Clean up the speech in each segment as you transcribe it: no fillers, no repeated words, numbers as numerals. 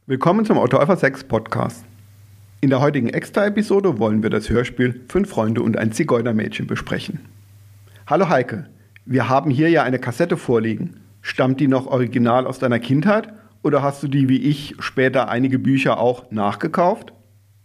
Willkommen zum Otto Alpha 6 Podcast. In der heutigen Extra-Episode wollen wir das Hörspiel 5 Freunde und ein Zigeunermädchen besprechen. Hallo Heike, wir haben hier ja eine Kassette vorliegen. Stammt die noch original aus deiner Kindheit oder hast du die wie ich später einige Bücher auch nachgekauft?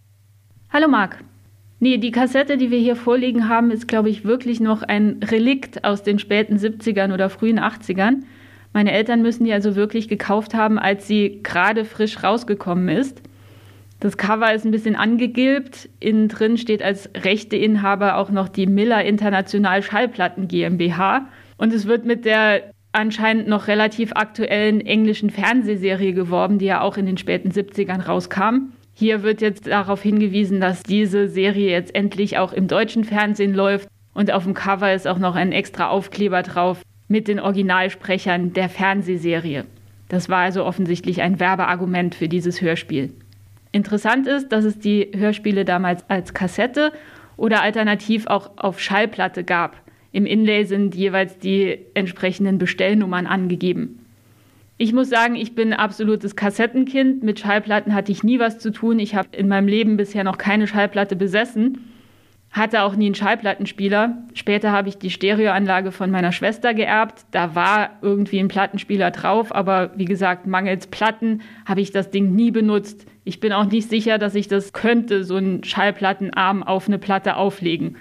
Hallo Marc. Nee, die Kassette, die wir hier vorliegen haben, ist, glaube ich, wirklich noch ein Relikt aus den späten 70ern oder frühen 80ern. Meine Eltern müssen die also wirklich gekauft haben, als sie gerade frisch rausgekommen ist. Das Cover ist ein bisschen angegilbt. Innen drin steht als Rechteinhaber auch noch die Miller International Schallplatten GmbH. Und es wird mit der anscheinend noch relativ aktuellen englischen Fernsehserie geworben, die ja auch in den späten 70ern rauskam. Hier wird jetzt darauf hingewiesen, dass diese Serie jetzt endlich auch im deutschen Fernsehen läuft. Und auf dem Cover ist auch noch ein extra Aufkleber drauf mit den Originalsprechern der Fernsehserie. Das war also offensichtlich ein Werbeargument für dieses Hörspiel. Interessant ist, dass es die Hörspiele damals als Kassette oder alternativ auch auf Schallplatte gab. Im Inlay sind jeweils die entsprechenden Bestellnummern angegeben. Ich muss sagen, ich bin absolutes Kassettenkind. Mit Schallplatten hatte ich nie was zu tun. Ich habe in meinem Leben bisher noch keine Schallplatte besessen. Hatte auch nie einen Schallplattenspieler. Später habe ich die Stereoanlage von meiner Schwester geerbt. Da war irgendwie ein Plattenspieler drauf, aber wie gesagt, mangels Platten habe ich das Ding nie benutzt. Ich bin auch nicht sicher, dass ich das könnte, so einen Schallplattenarm auf eine Platte auflegen.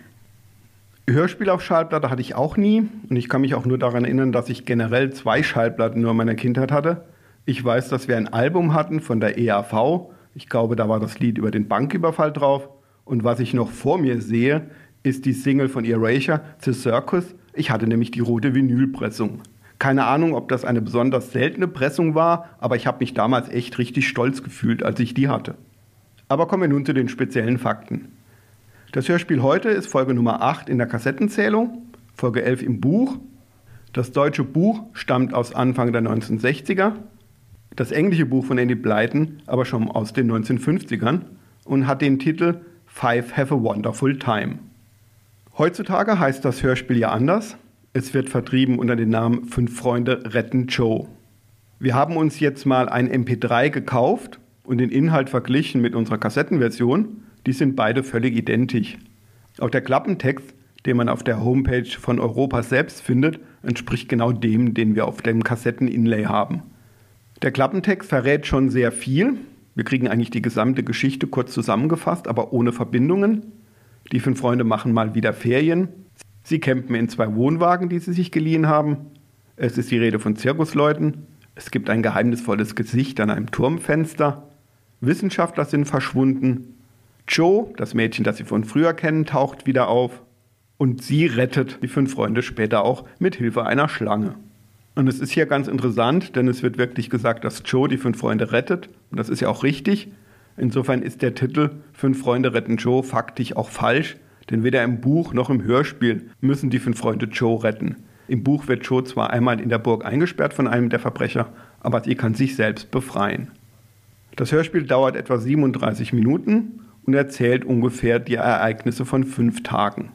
Hörspiel auf Schallplatte hatte ich auch nie und ich kann mich auch nur daran erinnern, dass ich generell 2 Schallplatten nur in meiner Kindheit hatte. Ich weiß, dass wir ein Album hatten von der EAV. Ich glaube, da war das Lied über den Banküberfall drauf. Und was ich noch vor mir sehe, ist die Single von Erasure, The Circus. Ich hatte nämlich die rote Vinylpressung. Keine Ahnung, ob das eine besonders seltene Pressung war, aber ich habe mich damals echt richtig stolz gefühlt, als ich die hatte. Aber kommen wir nun zu den speziellen Fakten. Das Hörspiel heute ist Folge Nummer 8 in der Kassettenzählung, Folge 11 im Buch. Das deutsche Buch stammt aus Anfang der 1960er, das englische Buch von Andy Blyton aber schon aus den 1950ern und hat den Titel Five Have a Wonderful Time. Heutzutage heißt das Hörspiel ja anders. Es wird vertrieben unter dem Namen 5 Freunde retten Joe. Wir haben uns jetzt mal ein MP3 gekauft und den Inhalt verglichen mit unserer Kassettenversion. Die sind beide völlig identisch. Auch der Klappentext, den man auf der Homepage von Europa selbst findet, entspricht genau dem, den wir auf dem Kassetten-Inlay haben. Der Klappentext verrät schon sehr viel. Wir kriegen eigentlich die gesamte Geschichte kurz zusammengefasst, aber ohne Verbindungen. Die 5 Freunde machen mal wieder Ferien. Sie campen in 2 Wohnwagen, die sie sich geliehen haben. Es ist die Rede von Zirkusleuten. Es gibt ein geheimnisvolles Gesicht an einem Turmfenster. Wissenschaftler sind verschwunden. Joe, das Mädchen, das sie von früher kennen, taucht wieder auf. Und sie rettet die 5 Freunde später auch mit Hilfe einer Schlange. Und es ist hier ganz interessant, denn es wird wirklich gesagt, dass Joe die 5 Freunde rettet. Und das ist ja auch richtig. Insofern ist der Titel 5 Freunde retten Joe faktisch auch falsch. Denn weder im Buch noch im Hörspiel müssen die 5 Freunde Joe retten. Im Buch wird Joe zwar einmal in der Burg eingesperrt von einem der Verbrecher, aber sie kann sich selbst befreien. Das Hörspiel dauert etwa 37 Minuten und erzählt ungefähr die Ereignisse von 5 Tagen.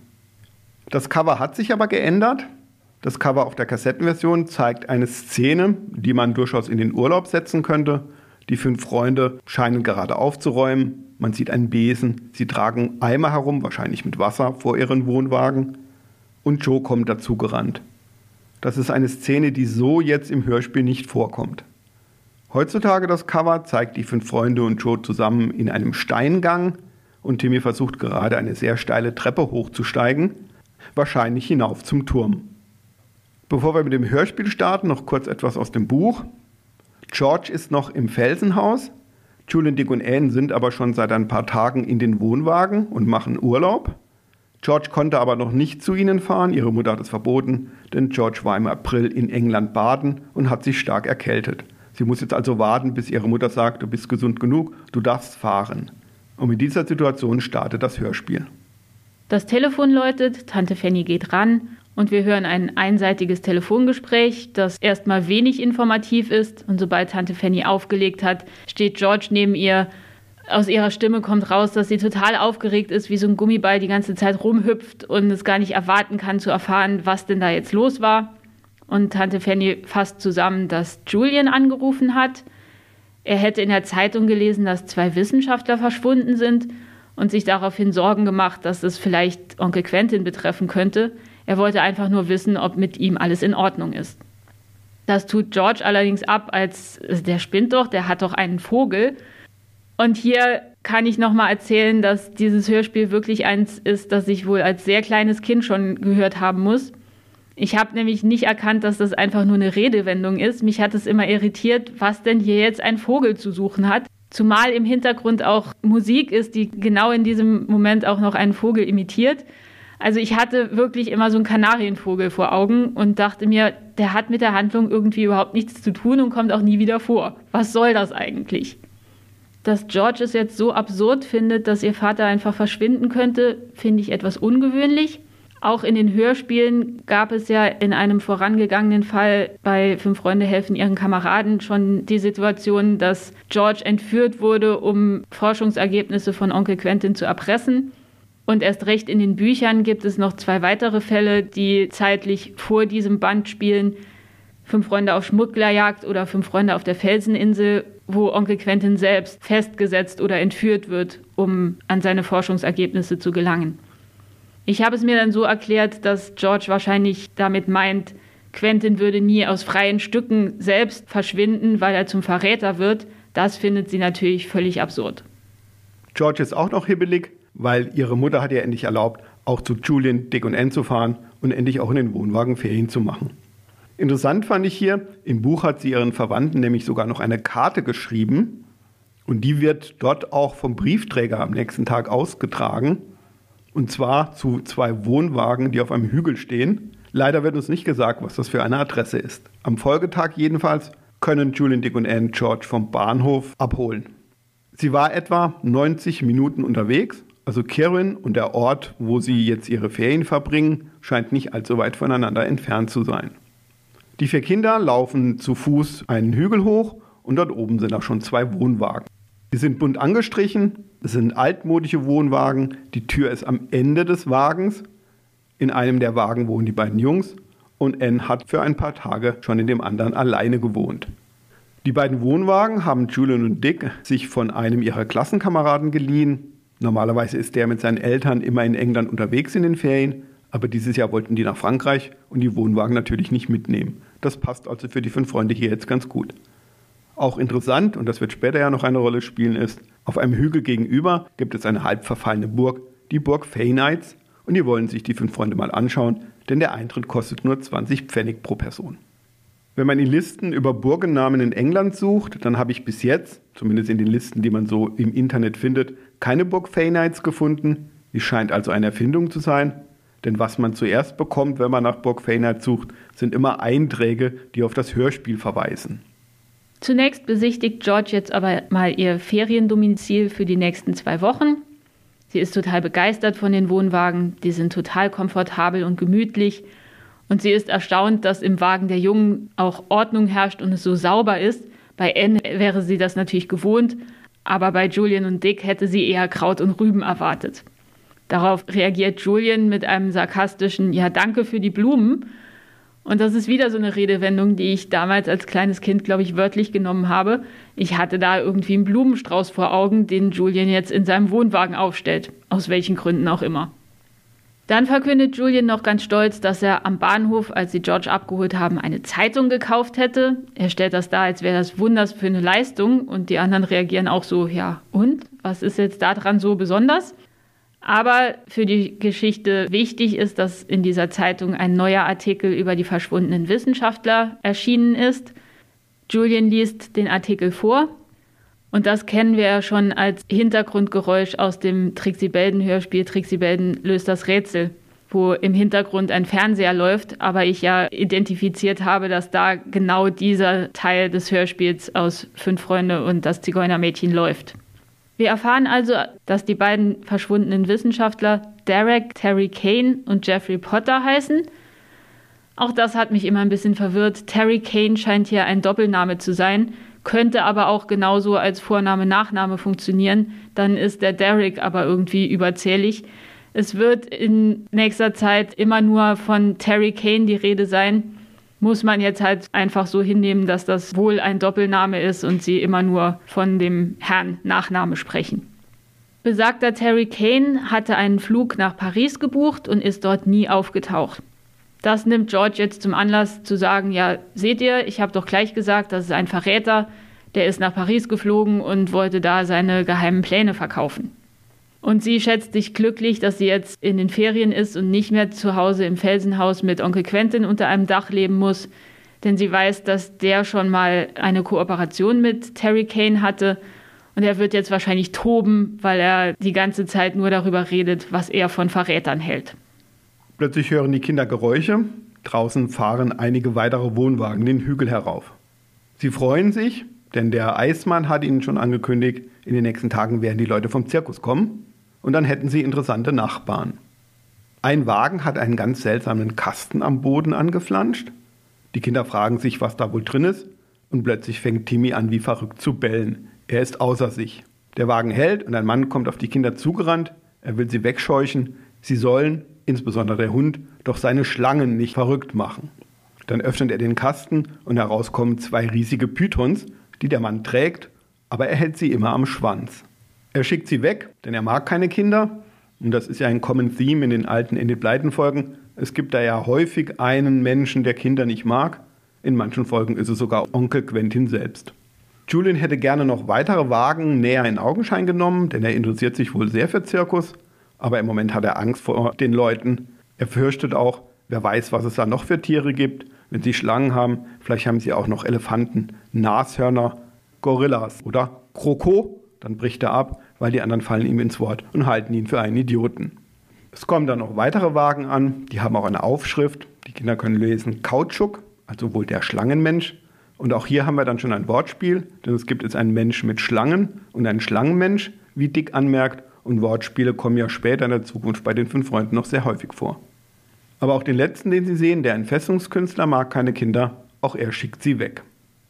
Das Cover hat sich aber geändert. Das Cover auf der Kassettenversion zeigt eine Szene, die man durchaus in den Urlaub setzen könnte. Die 5 Freunde scheinen gerade aufzuräumen. Man sieht einen Besen. Sie tragen Eimer herum, wahrscheinlich mit Wasser, vor ihren Wohnwagen. Und Joe kommt dazu gerannt. Das ist eine Szene, die so jetzt im Hörspiel nicht vorkommt. Heutzutage das Cover zeigt die 5 Freunde und Joe zusammen in einem Steingang. Und Timmy versucht gerade eine sehr steile Treppe hochzusteigen, wahrscheinlich hinauf zum Turm. Bevor wir mit dem Hörspiel starten, noch kurz etwas aus dem Buch. George ist noch im Felsenhaus. Julian, Dick und Anne sind aber schon seit ein paar Tagen in den Wohnwagen und machen Urlaub. George konnte aber noch nicht zu ihnen fahren. Ihre Mutter hat es verboten, denn George war im April in England baden und hat sich stark erkältet. Sie muss jetzt also warten, bis ihre Mutter sagt, du bist gesund genug, du darfst fahren. Und mit dieser Situation startet das Hörspiel. Das Telefon läutet, Tante Fanny geht ran und wir hören ein einseitiges Telefongespräch, das erstmal wenig informativ ist. Und sobald Tante Fanny aufgelegt hat, steht George neben ihr. Aus ihrer Stimme kommt raus, dass sie total aufgeregt ist, wie so ein Gummiball die ganze Zeit rumhüpft und es gar nicht erwarten kann zu erfahren, was denn da jetzt los war. Und Tante Fanny fasst zusammen, dass Julian angerufen hat. Er hätte in der Zeitung gelesen, dass 2 Wissenschaftler verschwunden sind und sich daraufhin Sorgen gemacht, dass es vielleicht Onkel Quentin betreffen könnte. Er wollte einfach nur wissen, ob mit ihm alles in Ordnung ist. Das tut George allerdings ab, als der spinnt doch, der hat doch einen Vogel. Und hier kann ich nochmal erzählen, dass dieses Hörspiel wirklich eins ist, das ich wohl als sehr kleines Kind schon gehört haben muss. Ich habe nämlich nicht erkannt, dass das einfach nur eine Redewendung ist. Mich hat es immer irritiert, was denn hier jetzt ein Vogel zu suchen hat. Zumal im Hintergrund auch Musik ist, die genau in diesem Moment auch noch einen Vogel imitiert. Also ich hatte wirklich immer so einen Kanarienvogel vor Augen und dachte mir, der hat mit der Handlung irgendwie überhaupt nichts zu tun und kommt auch nie wieder vor. Was soll das eigentlich? Dass George es jetzt so absurd findet, dass ihr Vater einfach verschwinden könnte, finde ich etwas ungewöhnlich. Auch in den Hörspielen gab es ja in einem vorangegangenen Fall bei 5 Freunde helfen ihren Kameraden schon die Situation, dass George entführt wurde, um Forschungsergebnisse von Onkel Quentin zu erpressen. Und erst recht in den Büchern gibt es noch 2 weitere Fälle, die zeitlich vor diesem Band spielen. 5 Freunde auf Schmugglerjagd oder 5 Freunde auf der Felseninsel, wo Onkel Quentin selbst festgesetzt oder entführt wird, um an seine Forschungsergebnisse zu gelangen. Ich habe es mir dann so erklärt, dass George wahrscheinlich damit meint, Quentin würde nie aus freien Stücken selbst verschwinden, weil er zum Verräter wird. Das findet sie natürlich völlig absurd. George ist auch noch hibbelig, weil ihre Mutter hat ihr endlich erlaubt, auch zu Julian, Dick und Anne zu fahren und endlich auch in den Wohnwagen Ferien zu machen. Interessant fand ich hier, im Buch hat sie ihren Verwandten nämlich sogar noch eine Karte geschrieben und die wird dort auch vom Briefträger am nächsten Tag ausgetragen. Und zwar zu 2 Wohnwagen, die auf einem Hügel stehen. Leider wird uns nicht gesagt, was das für eine Adresse ist. Am Folgetag jedenfalls können Julian, Dick und Anne George vom Bahnhof abholen. Sie war etwa 90 Minuten unterwegs. Also Kirwin und der Ort, wo sie jetzt ihre Ferien verbringen, scheint nicht allzu weit voneinander entfernt zu sein. Die 4 Kinder laufen zu Fuß einen Hügel hoch und dort oben sind auch schon 2 Wohnwagen. Die sind bunt angestrichen, es sind altmodische Wohnwagen, die Tür ist am Ende des Wagens. In einem der Wagen wohnen die beiden Jungs und Anne hat für ein paar Tage schon in dem anderen alleine gewohnt. Die beiden Wohnwagen haben Julian und Dick sich von einem ihrer Klassenkameraden geliehen. Normalerweise ist der mit seinen Eltern immer in England unterwegs in den Ferien, aber dieses Jahr wollten die nach Frankreich und die Wohnwagen natürlich nicht mitnehmen. Das passt also für die 5 Freunde hier jetzt ganz gut. Auch interessant, und das wird später ja noch eine Rolle spielen, ist, auf einem Hügel gegenüber gibt es eine halb verfallene Burg, die Burg Faynights, und die wollen sich die 5 Freunde mal anschauen, denn der Eintritt kostet nur 20 Pfennig pro Person. Wenn man in Listen über Burgennamen in England sucht, dann habe ich bis jetzt, zumindest in den Listen, die man so im Internet findet, keine Burg Faynights gefunden. Die scheint also eine Erfindung zu sein, denn was man zuerst bekommt, wenn man nach Burg Faynights sucht, sind immer Einträge, die auf das Hörspiel verweisen. Zunächst besichtigt George jetzt aber mal ihr Feriendomizil für die nächsten 2 Wochen. Sie ist total begeistert von den Wohnwagen, die sind total komfortabel und gemütlich. Und sie ist erstaunt, dass im Wagen der Jungen auch Ordnung herrscht und es so sauber ist. Bei Anne wäre sie das natürlich gewohnt, aber bei Julian und Dick hätte sie eher Kraut und Rüben erwartet. Darauf reagiert Julian mit einem sarkastischen „Ja, danke für die Blumen". Und das ist wieder so eine Redewendung, die ich damals als kleines Kind, glaube ich, wörtlich genommen habe. Ich hatte da irgendwie einen Blumenstrauß vor Augen, den Julian jetzt in seinem Wohnwagen aufstellt, aus welchen Gründen auch immer. Dann verkündet Julian noch ganz stolz, dass er am Bahnhof, als sie George abgeholt haben, eine Zeitung gekauft hätte. Er stellt das dar, als wäre das wunders für eine Leistung und die anderen reagieren auch so, ja und? Was ist jetzt daran so besonders? Aber für die Geschichte wichtig ist, dass in dieser Zeitung ein neuer Artikel über die verschwundenen Wissenschaftler erschienen ist. Julian liest den Artikel vor und das kennen wir ja schon als Hintergrundgeräusch aus dem Trixie Belden Hörspiel Trixie Belden löst das Rätsel, wo im Hintergrund ein Fernseher läuft, aber ich ja identifiziert habe, dass da genau dieser Teil des Hörspiels aus 5 Freunde und das Zigeunermädchen läuft. Wir erfahren also, dass die beiden verschwundenen Wissenschaftler Derek Terry Kane und Jeffrey Potter heißen. Auch das hat mich immer ein bisschen verwirrt. Terry Kane scheint hier ein Doppelname zu sein, könnte aber auch genauso als Vorname-Nachname funktionieren. Dann ist der Derek aber irgendwie überzählig. Es wird in nächster Zeit immer nur von Terry Kane die Rede sein. muss man jetzt halt einfach so hinnehmen, dass das wohl ein Doppelname ist und sie immer nur von dem Herrn Nachname sprechen. Besagter Terry Kane hatte einen Flug nach Paris gebucht und ist dort nie aufgetaucht. Das nimmt George jetzt zum Anlass zu sagen, ja, seht ihr, ich habe doch gleich gesagt, das ist ein Verräter, der ist nach Paris geflogen und wollte da seine geheimen Pläne verkaufen. Und sie schätzt sich glücklich, dass sie jetzt in den Ferien ist und nicht mehr zu Hause im Felsenhaus mit Onkel Quentin unter einem Dach leben muss, denn sie weiß, dass der schon mal eine Kooperation mit Terry Kane hatte und er wird jetzt wahrscheinlich toben, weil er die ganze Zeit nur darüber redet, was er von Verrätern hält. Plötzlich hören die Kinder Geräusche. Draußen fahren einige weitere Wohnwagen den Hügel herauf. Sie freuen sich, denn der Eismann hat ihnen schon angekündigt, in den nächsten Tagen werden die Leute vom Zirkus kommen und dann hätten sie interessante Nachbarn. Ein Wagen hat einen ganz seltsamen Kasten am Boden angeflanscht. Die Kinder fragen sich, was da wohl drin ist und plötzlich fängt Timmy an, wie verrückt zu bellen. Er ist außer sich. Der Wagen hält und ein Mann kommt auf die Kinder zugerannt. Er will sie wegscheuchen. Sie sollen, insbesondere der Hund, doch seine Schlangen nicht verrückt machen. Dann öffnet er den Kasten und heraus kommen 2 riesige Pythons, die der Mann trägt, aber er hält sie immer am Schwanz. Er schickt sie weg, denn er mag keine Kinder. Und das ist ja ein Common Theme in den alten Enid Blyton-Folgen. Es gibt da ja häufig einen Menschen, der Kinder nicht mag. In manchen Folgen ist es sogar Onkel Quentin selbst. Julian hätte gerne noch weitere Wagen näher in Augenschein genommen, denn er interessiert sich wohl sehr für Zirkus. Aber im Moment hat er Angst vor den Leuten. Er fürchtet auch, wer weiß, was es da noch für Tiere gibt. Wenn sie Schlangen haben, vielleicht haben sie auch noch Elefanten, Nashörner, Gorillas oder Kroko. Dann bricht er ab, weil die anderen fallen ihm ins Wort und halten ihn für einen Idioten. Es kommen dann noch weitere Wagen an, die haben auch eine Aufschrift. Die Kinder können lesen Kautschuk, also wohl der Schlangenmensch. Und auch hier haben wir dann schon ein Wortspiel, denn es gibt jetzt einen Mensch mit Schlangen und einen Schlangenmensch, wie Dick anmerkt. Und Wortspiele kommen ja später in der Zukunft bei den 5 Freunden noch sehr häufig vor. Aber auch den letzten, den Sie sehen, der Entfesselungskünstler, mag keine Kinder. Auch er schickt sie weg.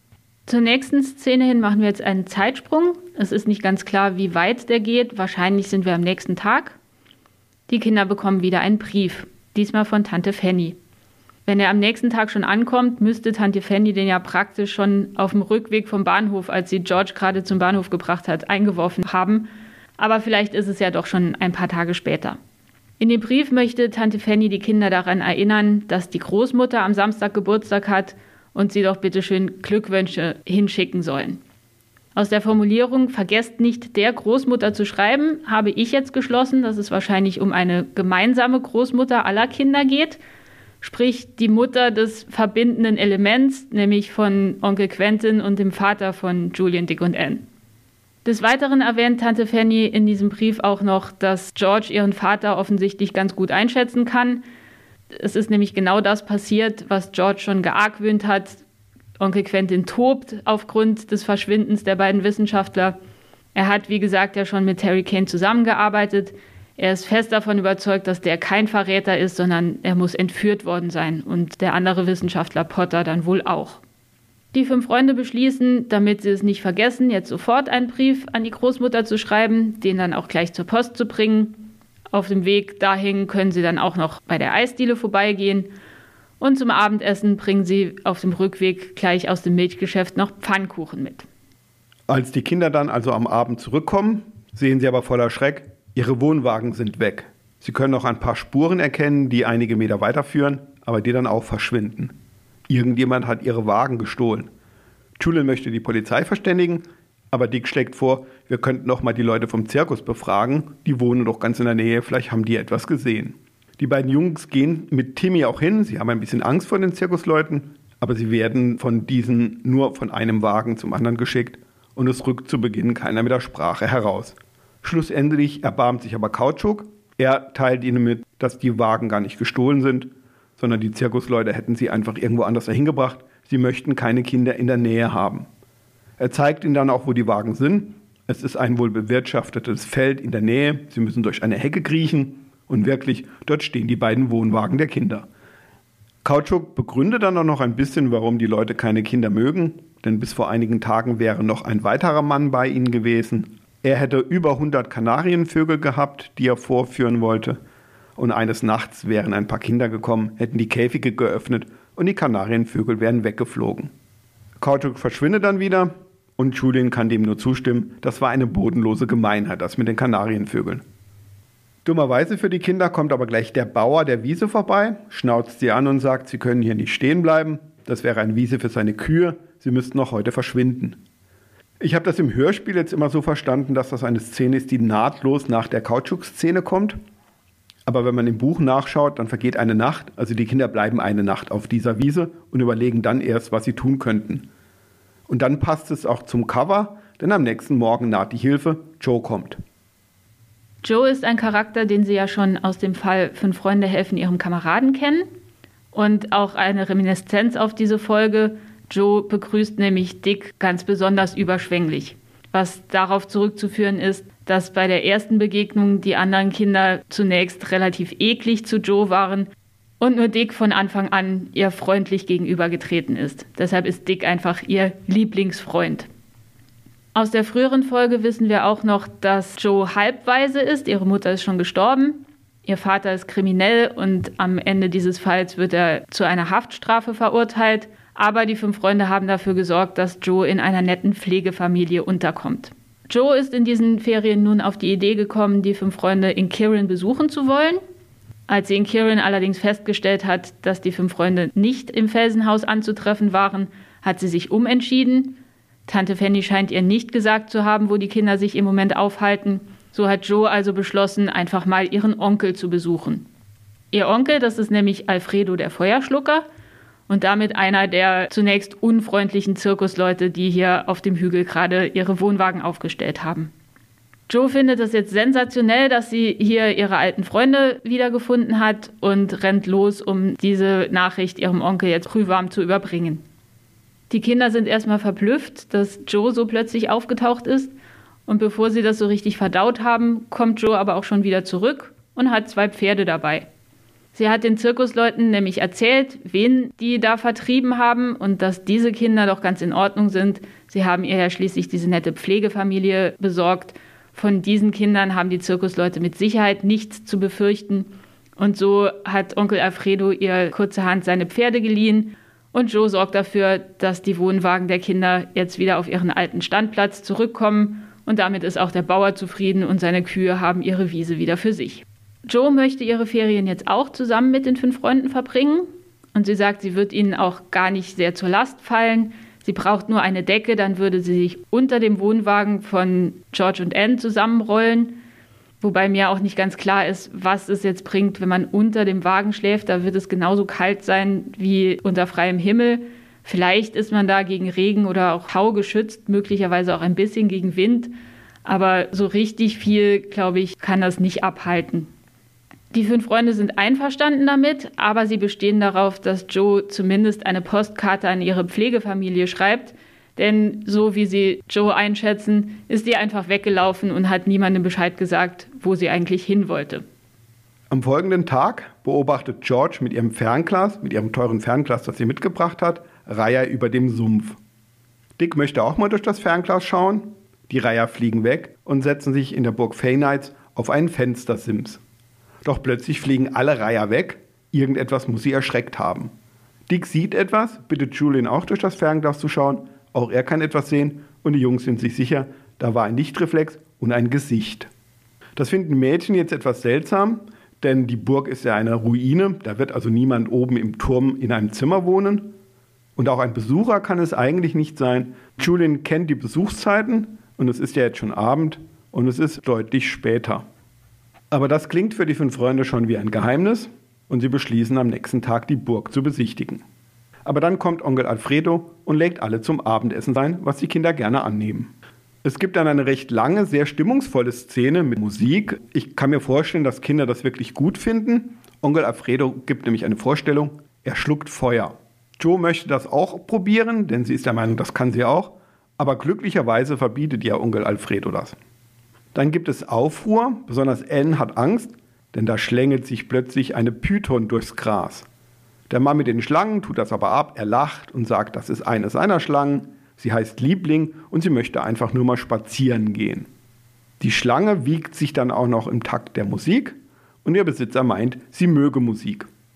Zur nächsten Szene hin machen wir jetzt einen Zeitsprung. Es ist nicht ganz klar, wie weit der geht. Wahrscheinlich sind wir am nächsten Tag. Die Kinder bekommen wieder einen Brief, diesmal von Tante Fanny. Wenn er am nächsten Tag schon ankommt, müsste Tante Fanny den ja praktisch schon auf dem Rückweg vom Bahnhof, als sie George gerade zum Bahnhof gebracht hat, eingeworfen haben. Aber vielleicht ist es ja doch schon ein paar Tage später. In dem Brief möchte Tante Fanny die Kinder daran erinnern, dass die Großmutter am Samstag Geburtstag hat und sie doch bitte schön Glückwünsche hinschicken sollen. Aus der Formulierung "vergesst nicht der Großmutter zu schreiben" habe ich jetzt geschlossen, dass es wahrscheinlich um eine gemeinsame Großmutter aller Kinder geht, sprich die Mutter des verbindenden Elements, nämlich von Onkel Quentin und dem Vater von Julian, Dick und Anne. Des Weiteren erwähnt Tante Fanny in diesem Brief auch noch, dass George ihren Vater offensichtlich ganz gut einschätzen kann. Es ist nämlich genau das passiert, was George schon geargwöhnt hat. Onkel Quentin tobt aufgrund des Verschwindens der beiden Wissenschaftler. Er hat, wie gesagt, ja schon mit Terry Kane zusammengearbeitet. Er ist fest davon überzeugt, dass der kein Verräter ist, sondern er muss entführt worden sein. Und der andere Wissenschaftler Potter dann wohl auch. Die 5 Freunde beschließen, damit sie es nicht vergessen, jetzt sofort einen Brief an die Großmutter zu schreiben, den dann auch gleich zur Post zu bringen. Auf dem Weg dahin können sie dann auch noch bei der Eisdiele vorbeigehen. Und zum Abendessen bringen sie auf dem Rückweg gleich aus dem Milchgeschäft noch Pfannkuchen mit. Als die Kinder dann also am Abend zurückkommen, sehen sie aber voller Schreck, ihre Wohnwagen sind weg. Sie können noch ein paar Spuren erkennen, die einige Meter weiterführen, aber die dann auch verschwinden. Irgendjemand hat ihre Wagen gestohlen. Julian möchte die Polizei verständigen, aber Dick schlägt vor, wir könnten noch mal die Leute vom Zirkus befragen. Die wohnen doch ganz in der Nähe, vielleicht haben die etwas gesehen. Die beiden Jungs gehen mit Timmy auch hin. Sie haben ein bisschen Angst vor den Zirkusleuten, aber sie werden von diesen nur von einem Wagen zum anderen geschickt und es rückt zu Beginn keiner mit der Sprache heraus. Schlussendlich erbarmt sich aber Kautschuk. Er teilt ihnen mit, dass die Wagen gar nicht gestohlen sind, sondern die Zirkusleute hätten sie einfach irgendwo anders dahin gebracht. Sie möchten keine Kinder in der Nähe haben. Er zeigt ihnen dann auch, wo die Wagen sind. Es ist ein wohl bewirtschaftetes Feld in der Nähe. Sie müssen durch eine Hecke kriechen und wirklich, dort stehen die beiden Wohnwagen der Kinder. Kautschuk begründet dann auch noch ein bisschen, warum die Leute keine Kinder mögen, denn bis vor einigen Tagen wäre noch ein weiterer Mann bei ihnen gewesen. Er hätte über 100 Kanarienvögel gehabt, die er vorführen wollte. Und eines Nachts wären ein paar Kinder gekommen, hätten die Käfige geöffnet und die Kanarienvögel werden weggeflogen. Kautschuk verschwindet dann wieder und Julian kann dem nur zustimmen, das war eine bodenlose Gemeinheit, das mit den Kanarienvögeln. Dummerweise für die Kinder kommt aber gleich der Bauer der Wiese vorbei, schnauzt sie an und sagt, sie können hier nicht stehen bleiben, das wäre eine Wiese für seine Kühe, sie müssten noch heute verschwinden. Ich habe das im Hörspiel jetzt immer so verstanden, dass das eine Szene ist, die nahtlos nach der Kautschuk-Szene kommt. Aber wenn man im Buch nachschaut, dann vergeht eine Nacht, also die Kinder bleiben eine Nacht auf dieser Wiese und überlegen dann erst, was sie tun könnten. Und dann passt es auch zum Cover, denn am nächsten Morgen naht die Hilfe, Joe kommt. Joe ist ein Charakter, den Sie ja schon aus dem Fall 5 Freunde helfen ihrem Kameraden kennen. Und auch eine Reminiszenz auf diese Folge. Joe begrüßt nämlich Dick ganz besonders überschwänglich. Was darauf zurückzuführen ist, dass bei der ersten Begegnung die anderen Kinder zunächst relativ eklig zu Joe waren und nur Dick von Anfang an ihr freundlich gegenübergetreten ist. Deshalb ist Dick einfach ihr Lieblingsfreund. Aus der früheren Folge wissen wir auch noch, dass Joe halbwaise ist. Ihre Mutter ist schon gestorben. Ihr Vater ist kriminell und am Ende dieses Falls wird er zu einer Haftstrafe verurteilt. Aber die 5 Freunde haben dafür gesorgt, dass Joe in einer netten Pflegefamilie unterkommt. Joe ist in diesen Ferien nun auf die Idee gekommen, die 5 Freunde in Kirin besuchen zu wollen. Als sie in Kirin allerdings festgestellt hat, dass die 5 Freunde nicht im Felsenhaus anzutreffen waren, hat sie sich umentschieden. Tante Fanny scheint ihr nicht gesagt zu haben, wo die Kinder sich im Moment aufhalten. So hat Joe also beschlossen, einfach mal ihren Onkel zu besuchen. Ihr Onkel, das ist nämlich Alfredo der Feuerschlucker und damit einer der zunächst unfreundlichen Zirkusleute, die hier auf dem Hügel gerade ihre Wohnwagen aufgestellt haben. Joe findet es jetzt sensationell, dass sie hier ihre alten Freunde wiedergefunden hat und rennt los, um diese Nachricht ihrem Onkel jetzt frühwarm zu überbringen. Die Kinder sind erstmal verblüfft, dass Joe so plötzlich aufgetaucht ist. Und bevor sie das so richtig verdaut haben, kommt Joe aber auch schon wieder zurück und hat 2 Pferde dabei. Sie hat den Zirkusleuten nämlich erzählt, wen die da vertrieben haben und dass diese Kinder doch ganz in Ordnung sind. Sie haben ihr ja schließlich diese nette Pflegefamilie besorgt. Von diesen Kindern haben die Zirkusleute mit Sicherheit nichts zu befürchten. Und so hat Onkel Alfredo ihr kurzerhand seine Pferde geliehen. Und Joe sorgt dafür, dass die Wohnwagen der Kinder jetzt wieder auf ihren alten Standplatz zurückkommen. Und damit ist auch der Bauer zufrieden und seine Kühe haben ihre Wiese wieder für sich. Joe möchte ihre Ferien jetzt auch zusammen mit den 5 Freunden verbringen. Und sie sagt, sie wird ihnen auch gar nicht sehr zur Last fallen. Sie braucht nur eine Decke, dann würde sie sich unter dem Wohnwagen von George und Anne zusammenrollen. Wobei mir auch nicht ganz klar ist, was es jetzt bringt, wenn man unter dem Wagen schläft. Da wird es genauso kalt sein wie unter freiem Himmel. Vielleicht ist man da gegen Regen oder auch Hau geschützt, möglicherweise auch ein bisschen gegen Wind. Aber so richtig viel, glaube ich, kann das nicht abhalten. Die 5 Freunde sind einverstanden damit, aber sie bestehen darauf, dass Joe zumindest eine Postkarte an ihre Pflegefamilie schreibt. Denn so wie sie Joe einschätzen, ist sie einfach weggelaufen und hat niemandem Bescheid gesagt, wo sie eigentlich hin wollte. Am folgenden Tag beobachtet George mit ihrem Fernglas, mit ihrem teuren Fernglas, das sie mitgebracht hat, Reiher über dem Sumpf. Dick möchte auch mal durch das Fernglas schauen. Die Reiher fliegen weg und setzen sich in der Burg Feynights auf einen Fenstersims. Doch plötzlich fliegen alle Reiher weg. Irgendetwas muss sie erschreckt haben. Dick sieht etwas, bittet Julian auch durch das Fernglas zu schauen. Auch er kann etwas sehen und die Jungs sind sich sicher, da war ein Lichtreflex und ein Gesicht. Das finden Mädchen jetzt etwas seltsam, denn die Burg ist ja eine Ruine, da wird also niemand oben im Turm in einem Zimmer wohnen. Und auch ein Besucher kann es eigentlich nicht sein. Julian kennt die Besuchszeiten und es ist ja jetzt schon Abend und es ist deutlich später. Aber das klingt für die 5 Freunde schon wie ein Geheimnis und sie beschließen am nächsten Tag die Burg zu besichtigen. Aber dann kommt Onkel Alfredo und lädt alle zum Abendessen ein, was die Kinder gerne annehmen. Es gibt dann eine recht lange, sehr stimmungsvolle Szene mit Musik. Ich kann mir vorstellen, dass Kinder das wirklich gut finden. Onkel Alfredo gibt nämlich eine Vorstellung, er schluckt Feuer. Joe möchte das auch probieren, denn sie ist der Meinung, das kann sie auch. Aber glücklicherweise verbietet ihr Onkel Alfredo das. Dann gibt es Aufruhr, besonders Anne hat Angst, denn da schlängelt sich plötzlich eine Python durchs Gras. Der Mann mit den Schlangen tut das aber ab, er lacht und sagt, das ist eine seiner Schlangen, sie heißt Liebling und sie möchte einfach nur mal spazieren gehen. Die Schlange wiegt sich dann auch noch im Takt der Musik und ihr Besitzer meint, sie möge Musik.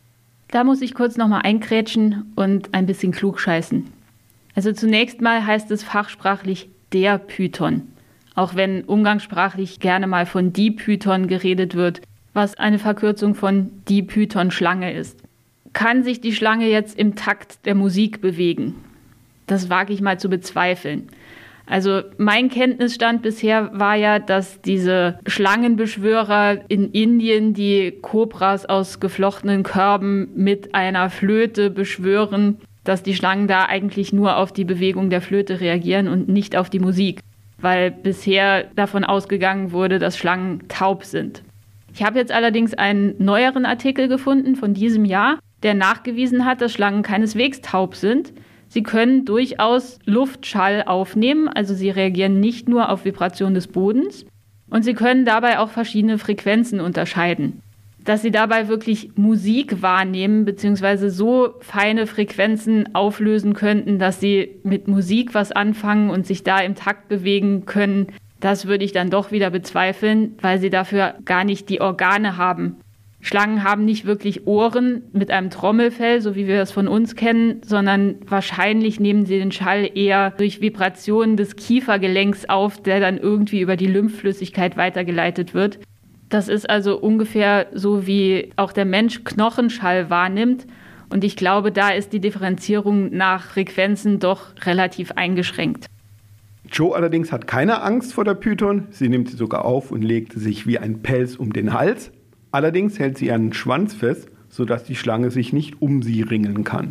Da muss ich kurz nochmal eingrätschen und ein bisschen klugscheißen. Also zunächst mal heißt es fachsprachlich der Python, auch wenn umgangssprachlich gerne mal von die Python geredet wird, was eine Verkürzung von die Python-Schlange ist. Kann sich die Schlange jetzt im Takt der Musik bewegen? Das wage ich mal zu bezweifeln. Also mein Kenntnisstand bisher war ja, dass diese Schlangenbeschwörer in Indien die Kobras aus geflochtenen Körben mit einer Flöte beschwören, dass die Schlangen da eigentlich nur auf die Bewegung der Flöte reagieren und nicht auf die Musik, weil bisher davon ausgegangen wurde, dass Schlangen taub sind. Ich habe jetzt allerdings einen neueren Artikel gefunden von diesem Jahr, der nachgewiesen hat, dass Schlangen keineswegs taub sind. Sie können durchaus Luftschall aufnehmen, also sie reagieren nicht nur auf Vibration des Bodens und sie können dabei auch verschiedene Frequenzen unterscheiden. Dass sie dabei wirklich Musik wahrnehmen bzw. so feine Frequenzen auflösen könnten, dass sie mit Musik was anfangen und sich da im Takt bewegen können, das würde ich dann doch wieder bezweifeln, weil sie dafür gar nicht die Organe haben. Schlangen haben nicht wirklich Ohren mit einem Trommelfell, so wie wir das von uns kennen, sondern wahrscheinlich nehmen sie den Schall eher durch Vibrationen des Kiefergelenks auf, der dann irgendwie über die Lymphflüssigkeit weitergeleitet wird. Das ist also ungefähr so, wie auch der Mensch Knochenschall wahrnimmt. Und ich glaube, da ist die Differenzierung nach Frequenzen doch relativ eingeschränkt. Jo allerdings hat keine Angst vor der Python. Sie nimmt sie sogar auf und legt sie sich wie ein Pelz um den Hals. Allerdings hält sie ihren Schwanz fest, sodass die Schlange sich nicht um sie ringeln kann.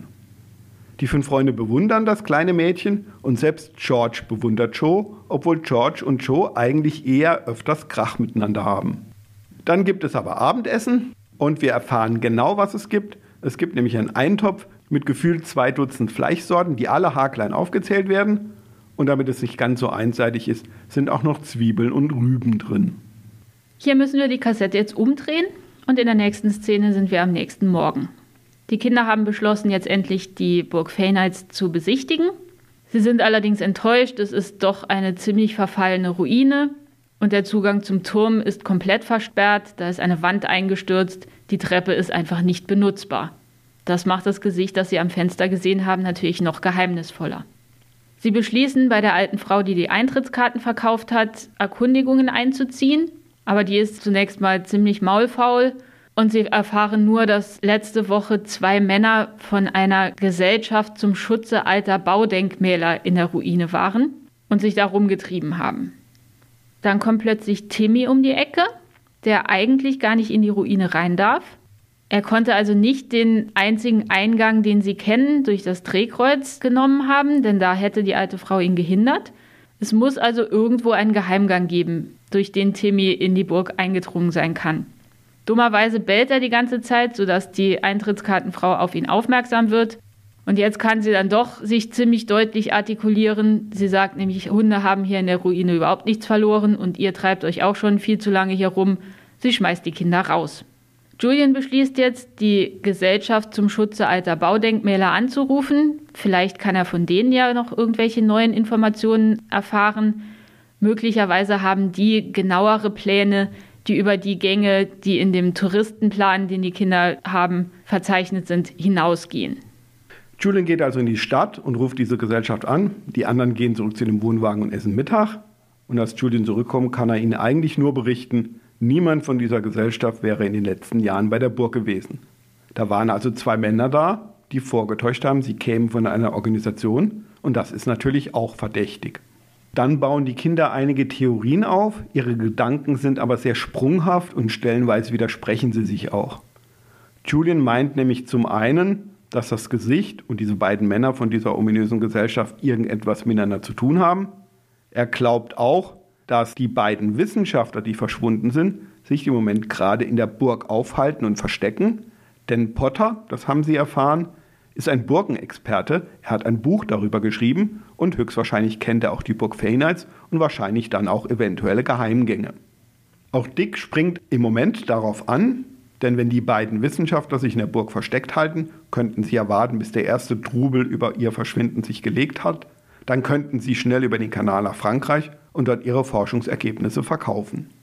Die 5 Freunde bewundern das kleine Mädchen und selbst George bewundert Jo, obwohl George und Jo eigentlich eher öfters Krach miteinander haben. Dann gibt es aber Abendessen und wir erfahren genau, was es gibt. Es gibt nämlich einen Eintopf mit gefühlt 2 Dutzend Fleischsorten, die alle haarklein aufgezählt werden. Und damit es nicht ganz so einseitig ist, sind auch noch Zwiebeln und Rüben drin. Hier müssen wir die Kassette jetzt umdrehen und in der nächsten Szene sind wir am nächsten Morgen. Die Kinder haben beschlossen, jetzt endlich die Burg Feynights zu besichtigen. Sie sind allerdings enttäuscht, es ist doch eine ziemlich verfallene Ruine und der Zugang zum Turm ist komplett versperrt, da ist eine Wand eingestürzt, die Treppe ist einfach nicht benutzbar. Das macht das Gesicht, das sie am Fenster gesehen haben, natürlich noch geheimnisvoller. Sie beschließen, bei der alten Frau, die die Eintrittskarten verkauft hat, Erkundigungen einzuziehen. Aber die ist zunächst mal ziemlich maulfaul und sie erfahren nur, dass letzte Woche 2 Männer von einer Gesellschaft zum Schutze alter Baudenkmäler in der Ruine waren und sich da rumgetrieben haben. Dann kommt plötzlich Timmy um die Ecke, der eigentlich gar nicht in die Ruine rein darf. Er konnte also nicht den einzigen Eingang, den sie kennen, durch das Drehkreuz genommen haben, denn da hätte die alte Frau ihn gehindert. Es muss also irgendwo einen Geheimgang geben, durch den Timmy in die Burg eingedrungen sein kann. Dummerweise bellt er die ganze Zeit, sodass die Eintrittskartenfrau auf ihn aufmerksam wird. Und jetzt kann sie dann doch sich ziemlich deutlich artikulieren. Sie sagt nämlich, Hunde haben hier in der Ruine überhaupt nichts verloren und ihr treibt euch auch schon viel zu lange hier rum. Sie schmeißt die Kinder raus. Julian beschließt jetzt, die Gesellschaft zum Schutze alter Baudenkmäler anzurufen. Vielleicht kann er von denen ja noch irgendwelche neuen Informationen erfahren. Möglicherweise haben die genauere Pläne, die über die Gänge, die in dem Touristenplan, den die Kinder haben, verzeichnet sind, hinausgehen. Julian geht also in die Stadt und ruft diese Gesellschaft an. Die anderen gehen zurück zu dem Wohnwagen und essen Mittag. Und als Julian zurückkommt, kann er ihnen eigentlich nur berichten, niemand von dieser Gesellschaft wäre in den letzten Jahren bei der Burg gewesen. Da waren also 2 Männer da, die vorgetäuscht haben, sie kämen von einer Organisation. Und das ist natürlich auch verdächtig. Dann bauen die Kinder einige Theorien auf. Ihre Gedanken sind aber sehr sprunghaft und stellenweise widersprechen sie sich auch. Julian meint nämlich zum einen, dass das Gesicht und diese beiden Männer von dieser ominösen Gesellschaft irgendetwas miteinander zu tun haben. Er glaubt auch, dass die beiden Wissenschaftler, die verschwunden sind, sich im Moment gerade in der Burg aufhalten und verstecken. Denn Potter, das haben sie erfahren, ist ein Burgenexperte. Er hat ein Buch darüber geschrieben und höchstwahrscheinlich kennt er auch die Burg Feynights und wahrscheinlich dann auch eventuelle Geheimgänge. Auch Dick springt im Moment darauf an, denn wenn die beiden Wissenschaftler sich in der Burg versteckt halten, könnten sie ja warten, bis der erste Trubel über ihr Verschwinden sich gelegt hat. Dann könnten sie schnell über den Kanal nach Frankreich und dort ihre Forschungsergebnisse verkaufen.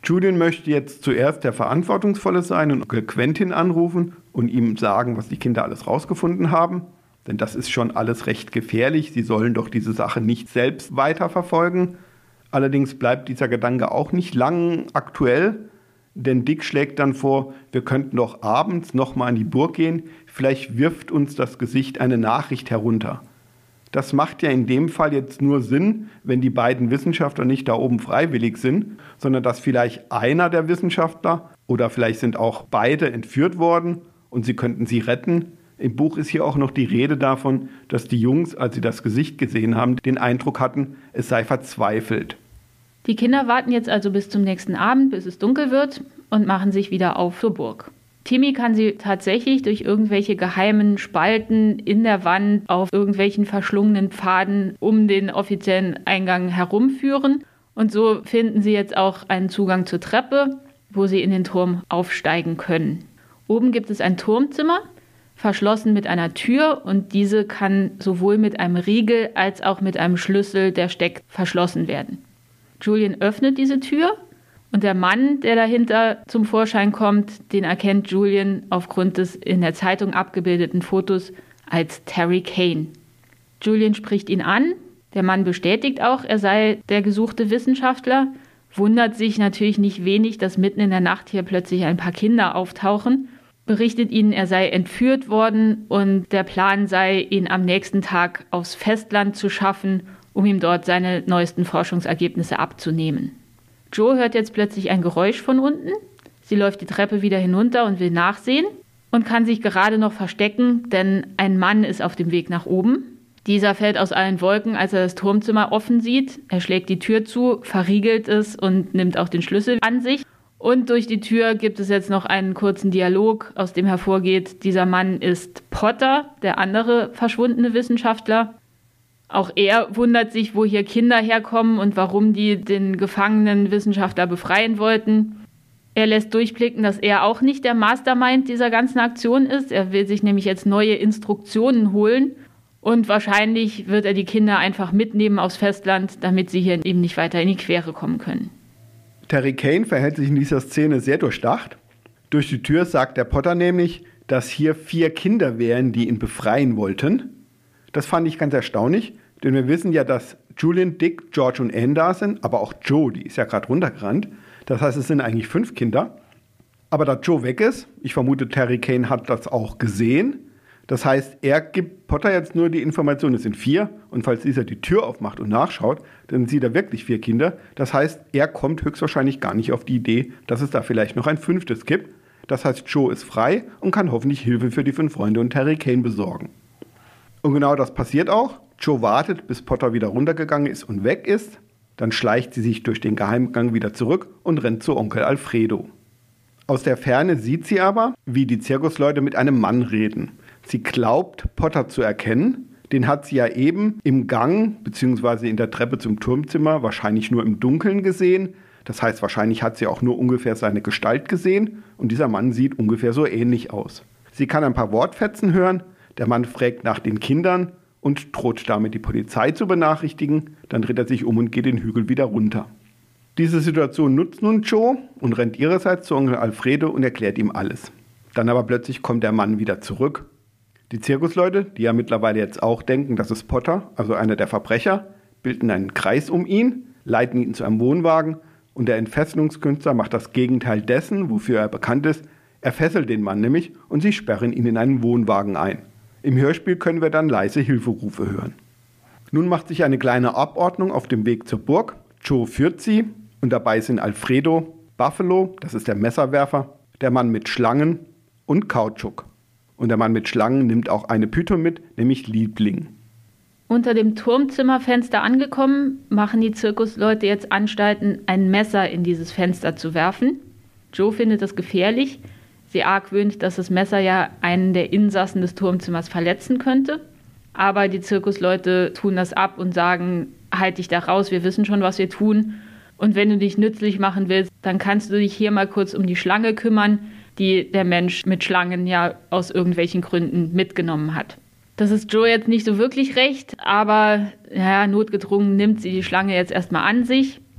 Julian möchte jetzt zuerst der Verantwortungsvolle sein und Onkel Quentin anrufen und ihm sagen, was die Kinder alles rausgefunden haben. Denn das ist schon alles recht gefährlich. Sie sollen doch diese Sache nicht selbst weiterverfolgen. Allerdings bleibt dieser Gedanke auch nicht lang aktuell. Denn Dick schlägt dann vor, wir könnten doch abends nochmal an die Burg gehen. Vielleicht wirft uns das Gesicht eine Nachricht herunter. Das macht ja in dem Fall jetzt nur Sinn, wenn die beiden Wissenschaftler nicht da oben freiwillig sind, sondern dass vielleicht einer der Wissenschaftler oder vielleicht sind auch beide entführt worden und sie könnten sie retten. Im Buch ist hier auch noch die Rede davon, dass die Jungs, als sie das Gesicht gesehen haben, den Eindruck hatten, es sei verzweifelt. Die Kinder warten jetzt also bis zum nächsten Abend, bis es dunkel wird und machen sich wieder auf zur Burg. Timmy kann sie tatsächlich durch irgendwelche geheimen Spalten in der Wand auf irgendwelchen verschlungenen Pfaden um den offiziellen Eingang herumführen. Und so finden sie jetzt auch einen Zugang zur Treppe, wo sie in den Turm aufsteigen können. Oben gibt es ein Turmzimmer, verschlossen mit einer Tür, und diese kann sowohl mit einem Riegel als auch mit einem Schlüssel, der steckt, verschlossen werden. Julian öffnet diese Tür. Und der Mann, der dahinter zum Vorschein kommt, den erkennt Julian aufgrund des in der Zeitung abgebildeten Fotos als Terry Kane. Julian spricht ihn an, der Mann bestätigt auch, er sei der gesuchte Wissenschaftler, wundert sich natürlich nicht wenig, dass mitten in der Nacht hier plötzlich ein paar Kinder auftauchen, berichtet ihnen, er sei entführt worden und der Plan sei, ihn am nächsten Tag aufs Festland zu schaffen, um ihm dort seine neuesten Forschungsergebnisse abzunehmen. Joe hört jetzt plötzlich ein Geräusch von unten. Sie läuft die Treppe wieder hinunter und will nachsehen und kann sich gerade noch verstecken, denn ein Mann ist auf dem Weg nach oben. Dieser fällt aus allen Wolken, als er das Turmzimmer offen sieht. Er schlägt die Tür zu, verriegelt es und nimmt auch den Schlüssel an sich. Und durch die Tür gibt es jetzt noch einen kurzen Dialog, aus dem hervorgeht, dieser Mann ist Potter, der andere verschwundene Wissenschaftler. Auch er wundert sich, wo hier Kinder herkommen und warum die den gefangenen Wissenschaftler befreien wollten. Er lässt durchblicken, dass er auch nicht der Mastermind dieser ganzen Aktion ist. Er will sich nämlich jetzt neue Instruktionen holen und wahrscheinlich wird er die Kinder einfach mitnehmen aufs Festland, damit sie hier eben nicht weiter in die Quere kommen können. Terry Kane verhält sich in dieser Szene sehr durchdacht. Durch die Tür sagt der Potter nämlich, dass hier 4 Kinder wären, die ihn befreien wollten. Das fand ich ganz erstaunlich, denn wir wissen ja, dass Julian, Dick, George und Anne da sind, aber auch Joe, die ist ja gerade runtergerannt. Das heißt, es sind eigentlich 5 Kinder. Aber da Joe weg ist, ich vermute, Terry Kane hat das auch gesehen. Das heißt, er gibt Potter jetzt nur die Information, es sind 4. Und falls dieser die Tür aufmacht und nachschaut, dann sieht er wirklich 4 Kinder. Das heißt, er kommt höchstwahrscheinlich gar nicht auf die Idee, dass es da vielleicht noch ein 5. gibt. Das heißt, Joe ist frei und kann hoffentlich Hilfe für die 5 Freunde und Terry Kane besorgen. Und genau das passiert auch. Joe wartet, bis Potter wieder runtergegangen ist und weg ist. Dann schleicht sie sich durch den Geheimgang wieder zurück und rennt zu Onkel Alfredo. Aus der Ferne sieht sie aber, wie die Zirkusleute mit einem Mann reden. Sie glaubt, Potter zu erkennen. Den hat sie ja eben im Gang bzw. in der Treppe zum Turmzimmer wahrscheinlich nur im Dunkeln gesehen. Das heißt, wahrscheinlich hat sie auch nur ungefähr seine Gestalt gesehen. Und dieser Mann sieht ungefähr so ähnlich aus. Sie kann ein paar Wortfetzen hören. Der Mann fragt nach den Kindern und droht damit, die Polizei zu benachrichtigen. Dann dreht er sich um und geht den Hügel wieder runter. Diese Situation nutzt nun Joe und rennt ihrerseits zu Onkel Alfredo und erklärt ihm alles. Dann aber plötzlich kommt der Mann wieder zurück. Die Zirkusleute, die ja mittlerweile jetzt auch denken, das ist Potter, also einer der Verbrecher, bilden einen Kreis um ihn, leiten ihn zu einem Wohnwagen und der Entfesselungskünstler macht das Gegenteil dessen, wofür er bekannt ist. Er fesselt den Mann nämlich und sie sperren ihn in einen Wohnwagen ein. Im Hörspiel können wir dann leise Hilferufe hören. Nun macht sich eine kleine Abordnung auf dem Weg zur Burg. Joe führt sie und dabei sind Alfredo, Buffalo, das ist der Messerwerfer, der Mann mit Schlangen und Kautschuk. Und der Mann mit Schlangen nimmt auch eine Python mit, nämlich Liebling. Unter dem Turmzimmerfenster angekommen, machen die Zirkusleute jetzt Anstalten, ein Messer in dieses Fenster zu werfen. Joe findet das gefährlich. Sie argwöhnt, dass das Messer ja einen der Insassen des Turmzimmers verletzen könnte. Aber die Zirkusleute tun das ab und sagen, halt dich da raus, wir wissen schon, was wir tun. Und wenn du dich nützlich machen willst, dann kannst du dich hier mal kurz um die Schlange kümmern, die der Mensch mit Schlangen ja aus irgendwelchen Gründen mitgenommen hat. Das ist Joe jetzt nicht so wirklich recht, aber notgedrungen nimmt sie die Schlange jetzt erstmal an sich.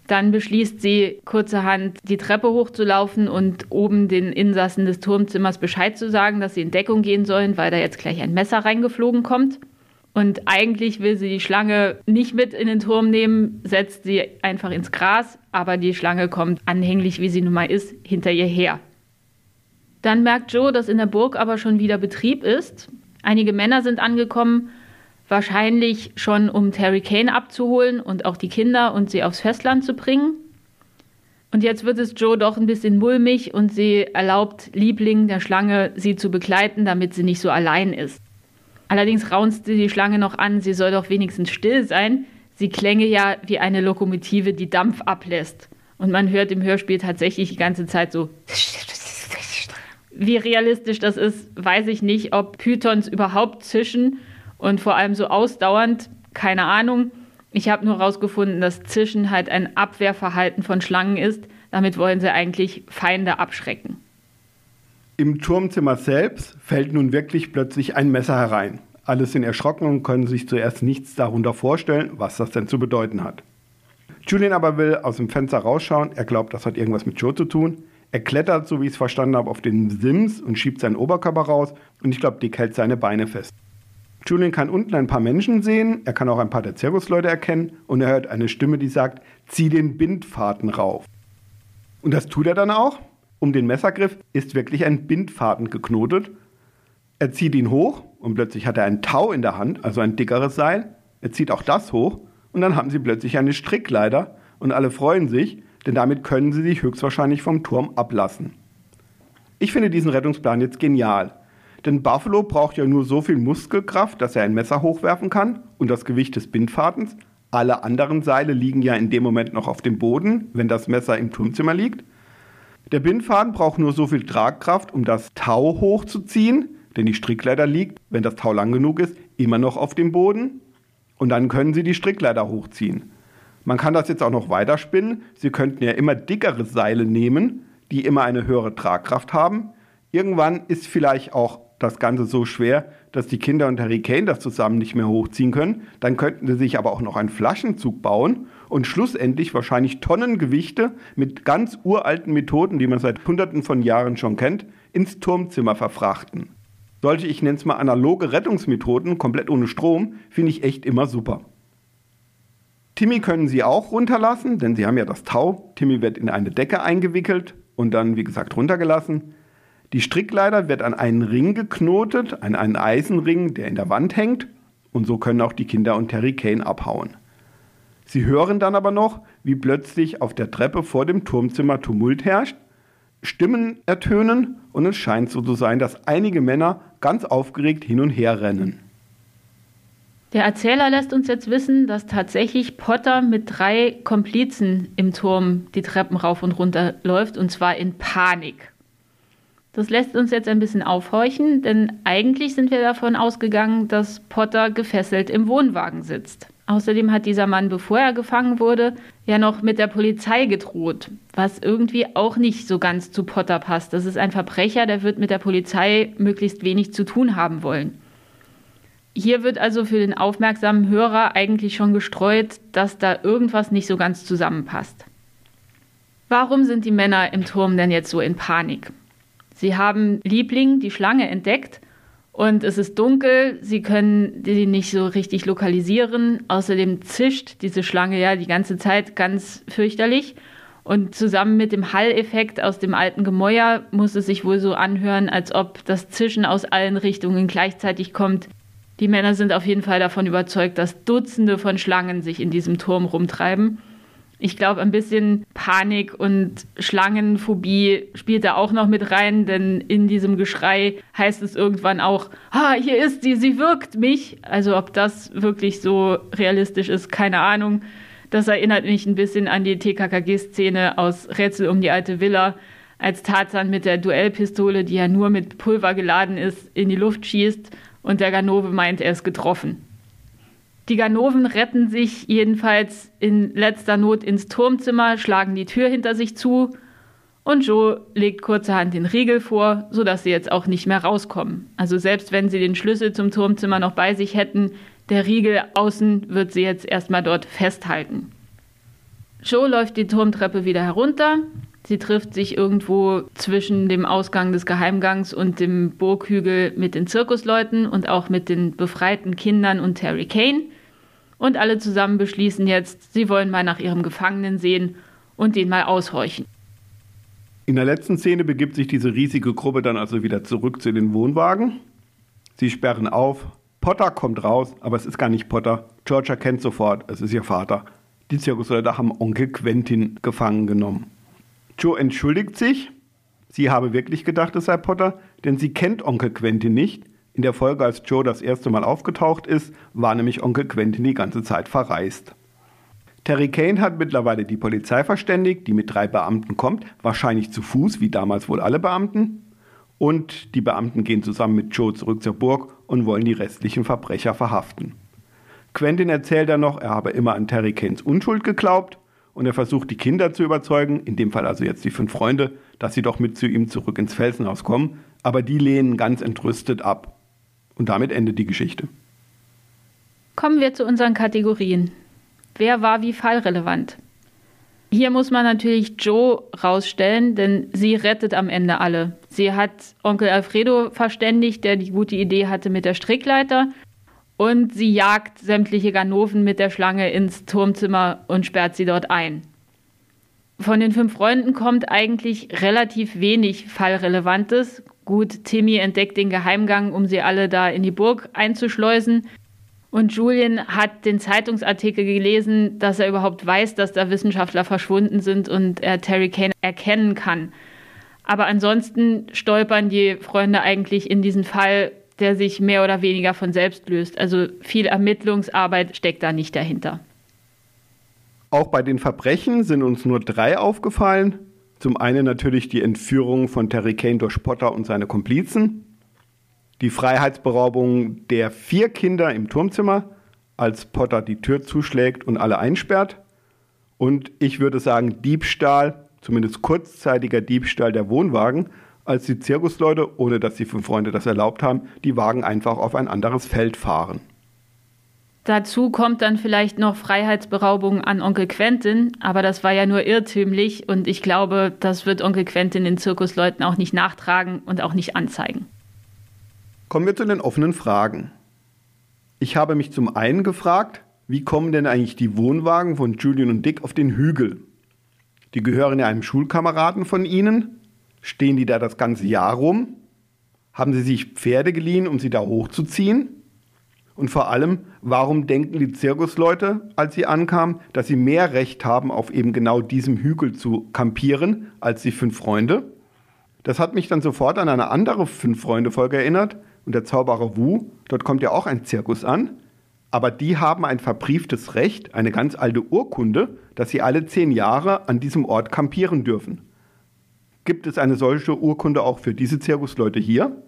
Dann beschließt sie kurzerhand, die Treppe hochzulaufen und oben den Insassen des Turmzimmers Bescheid zu sagen, dass sie in Deckung gehen sollen, weil da jetzt gleich ein Messer reingeflogen kommt. Und eigentlich will sie die Schlange nicht mit in den Turm nehmen, setzt sie einfach ins Gras, aber die Schlange kommt, anhänglich wie sie nun mal ist, hinter ihr her. Dann merkt Joe, dass in der Burg aber schon wieder Betrieb ist. Einige Männer sind angekommen, wahrscheinlich schon, um Terry Kane abzuholen und auch die Kinder und sie aufs Festland zu bringen. Und jetzt wird es Joe doch ein bisschen mulmig und sie erlaubt Liebling der Schlange, sie zu begleiten, damit sie nicht so allein ist. Allerdings raunzt sie die Schlange noch an, sie soll doch wenigstens still sein. Sie klänge ja wie eine Lokomotive, die Dampf ablässt. Und man hört im Hörspiel tatsächlich die ganze Zeit so. Wie realistisch das ist, weiß ich nicht, ob Pythons überhaupt zischen und vor allem so ausdauernd, keine Ahnung. Ich habe nur herausgefunden, dass Zischen halt ein Abwehrverhalten von Schlangen ist. Damit wollen sie eigentlich Feinde abschrecken. Im Turmzimmer selbst fällt nun wirklich plötzlich ein Messer herein. Alle sind erschrocken und können sich zuerst nichts darunter vorstellen, was das denn zu bedeuten hat. Julian aber will aus dem Fenster rausschauen. Er glaubt, das hat irgendwas mit Joe zu tun. Er klettert, so wie ich es verstanden habe, auf den Sims und schiebt seinen Oberkörper raus. Und ich glaube, Dick hält seine Beine fest. Julian kann unten ein paar Menschen sehen, er kann auch ein paar der Zirkusleute erkennen und er hört eine Stimme, die sagt, zieh den Bindfaden rauf. Und das tut er dann auch. Um den Messergriff ist wirklich ein Bindfaden geknotet. Er zieht ihn hoch und plötzlich hat er ein Tau in der Hand, also ein dickeres Seil. Er zieht auch das hoch und dann haben sie plötzlich eine Strickleiter und alle freuen sich, denn damit können sie sich höchstwahrscheinlich vom Turm ablassen. Ich finde diesen Rettungsplan jetzt genial. Denn Buffalo braucht ja nur so viel Muskelkraft, dass er ein Messer hochwerfen kann und das Gewicht des Bindfadens. Alle anderen Seile liegen ja in dem Moment noch auf dem Boden, wenn das Messer im Turmzimmer liegt. Der Bindfaden braucht nur so viel Tragkraft, um das Tau hochzuziehen, denn die Strickleiter liegt, wenn das Tau lang genug ist, immer noch auf dem Boden. Und dann können sie die Strickleiter hochziehen. Man kann das jetzt auch noch weiterspinnen. Sie könnten ja immer dickere Seile nehmen, die immer eine höhere Tragkraft haben. Irgendwann ist vielleicht auch das Ganze so schwer, dass die Kinder und Terry Kane das zusammen nicht mehr hochziehen können. Dann könnten sie sich aber auch noch einen Flaschenzug bauen und schlussendlich wahrscheinlich Tonnengewichte mit ganz uralten Methoden, die man seit Hunderten von Jahren schon kennt, ins Turmzimmer verfrachten. Solche, ich nenne es mal analoge Rettungsmethoden, komplett ohne Strom, finde ich echt immer super. Timmy können sie auch runterlassen, denn sie haben ja das Tau. Timmy wird in eine Decke eingewickelt und dann, wie gesagt, runtergelassen. Die Strickleiter wird an einen Ring geknotet, an einen Eisenring, der in der Wand hängt. Und so können auch die Kinder und Terry Kane abhauen. Sie hören dann aber noch, wie plötzlich auf der Treppe vor dem Turmzimmer Tumult herrscht. Stimmen ertönen und es scheint so zu sein, dass einige Männer ganz aufgeregt hin und her rennen. Der Erzähler lässt uns jetzt wissen, dass tatsächlich Potter mit 3 Komplizen im Turm die Treppen rauf und runter läuft, und zwar in Panik. Das lässt uns jetzt ein bisschen aufhorchen, denn eigentlich sind wir davon ausgegangen, dass Potter gefesselt im Wohnwagen sitzt. Außerdem hat dieser Mann, bevor er gefangen wurde, ja noch mit der Polizei gedroht, was irgendwie auch nicht so ganz zu Potter passt. Das ist ein Verbrecher, der wird mit der Polizei möglichst wenig zu tun haben wollen. Hier wird also für den aufmerksamen Hörer eigentlich schon gestreut, dass da irgendwas nicht so ganz zusammenpasst. Warum sind die Männer im Turm denn jetzt so in Panik? Sie haben Liebling, die Schlange, entdeckt und es ist dunkel, sie können die nicht so richtig lokalisieren. Außerdem zischt diese Schlange ja die ganze Zeit ganz fürchterlich. Und zusammen mit dem Halleffekt aus dem alten Gemäuer muss es sich wohl so anhören, als ob das Zischen aus allen Richtungen gleichzeitig kommt. Die Männer sind auf jeden Fall davon überzeugt, dass Dutzende von Schlangen sich in diesem Turm rumtreiben. Ich glaube, ein bisschen Panik und Schlangenphobie spielt da auch noch mit rein, denn in diesem Geschrei heißt es irgendwann auch, hier ist sie, sie wirkt mich. Also ob das wirklich so realistisch ist, keine Ahnung. Das erinnert mich ein bisschen an die TKKG-Szene aus Rätsel um die alte Villa, als Tarzan mit der Duellpistole, die ja nur mit Pulver geladen ist, in die Luft schießt und der Ganove meint, er ist getroffen. Die Ganoven retten sich jedenfalls in letzter Not ins Turmzimmer, schlagen die Tür hinter sich zu und Joe legt kurzerhand den Riegel vor, sodass sie jetzt auch nicht mehr rauskommen. Also selbst wenn sie den Schlüssel zum Turmzimmer noch bei sich hätten, der Riegel außen wird sie jetzt erstmal dort festhalten. Jo läuft die Turmtreppe wieder herunter. Sie trifft sich irgendwo zwischen dem Ausgang des Geheimgangs und dem Burghügel mit den Zirkusleuten und auch mit den befreiten Kindern und Terry Kane. Und alle zusammen beschließen jetzt, sie wollen mal nach ihrem Gefangenen sehen und den mal aushorchen. In der letzten Szene begibt sich diese riesige Gruppe dann also wieder zurück zu den Wohnwagen. Sie sperren auf. Potter kommt raus, aber es ist gar nicht Potter. George erkennt sofort, es ist ihr Vater. Die Zirkusleute haben Onkel Quentin gefangen genommen. Jo entschuldigt sich. Sie habe wirklich gedacht, es sei Potter, denn sie kennt Onkel Quentin nicht. In der Folge, als Jo das erste Mal aufgetaucht ist, war nämlich Onkel Quentin die ganze Zeit verreist. Terry Kane hat mittlerweile die Polizei verständigt, die mit 3 Beamten kommt, wahrscheinlich zu Fuß, wie damals wohl alle Beamten. Und die Beamten gehen zusammen mit Jo zurück zur Burg und wollen die restlichen Verbrecher verhaften. Quentin erzählt dann noch, er habe immer an Terry Kanes Unschuld geglaubt und er versucht, die Kinder zu überzeugen, in dem Fall also jetzt die 5 Freunde, dass sie doch mit zu ihm zurück ins Felsenhaus kommen, aber die lehnen ganz entrüstet ab. Und damit endet die Geschichte. Kommen wir zu unseren Kategorien. Wer war wie fallrelevant? Hier muss man natürlich Jo rausstellen, denn sie rettet am Ende alle. Sie hat Onkel Alfredo verständigt, der die gute Idee hatte mit der Strickleiter. Und sie jagt sämtliche Ganoven mit der Schlange ins Turmzimmer und sperrt sie dort ein. Von den 5 Freunden kommt eigentlich relativ wenig Fallrelevantes. Gut, Timmy entdeckt den Geheimgang, um sie alle da in die Burg einzuschleusen. Und Julian hat den Zeitungsartikel gelesen, dass er überhaupt weiß, dass da Wissenschaftler verschwunden sind und er Terry Kane erkennen kann. Aber ansonsten stolpern die Freunde eigentlich in diesen Fall, der sich mehr oder weniger von selbst löst. Also viel Ermittlungsarbeit steckt da nicht dahinter. Auch bei den Verbrechen sind uns nur 3 aufgefallen. Zum einen natürlich die Entführung von Terry Kane durch Potter und seine Komplizen. Die Freiheitsberaubung der 4 Kinder im Turmzimmer, als Potter die Tür zuschlägt und alle einsperrt. Und ich würde sagen Diebstahl, zumindest kurzzeitiger Diebstahl der Wohnwagen, als die Zirkusleute, ohne dass die 5 Freunde das erlaubt haben, die Wagen einfach auf ein anderes Feld fahren. Dazu kommt dann vielleicht noch Freiheitsberaubung an Onkel Quentin, aber das war ja nur irrtümlich und ich glaube, das wird Onkel Quentin den Zirkusleuten auch nicht nachtragen und auch nicht anzeigen. Kommen wir zu den offenen Fragen. Ich habe mich zum einen gefragt, wie kommen denn eigentlich die Wohnwagen von Julian und Dick auf den Hügel? Die gehören ja einem Schulkameraden von ihnen. Stehen die da das ganze Jahr rum? Haben sie sich Pferde geliehen, um sie da hochzuziehen? Und vor allem, warum denken die Zirkusleute, als sie ankamen, dass sie mehr Recht haben, auf eben genau diesem Hügel zu kampieren, als die 5 Freunde? Das hat mich dann sofort an eine andere 5-Freunde-Folge erinnert. Und der Zauberer Wu, dort kommt ja auch ein Zirkus an. Aber die haben ein verbrieftes Recht, eine ganz alte Urkunde, dass sie alle 10 Jahre an diesem Ort kampieren dürfen. Gibt es eine solche Urkunde auch für diese Zirkusleute hier?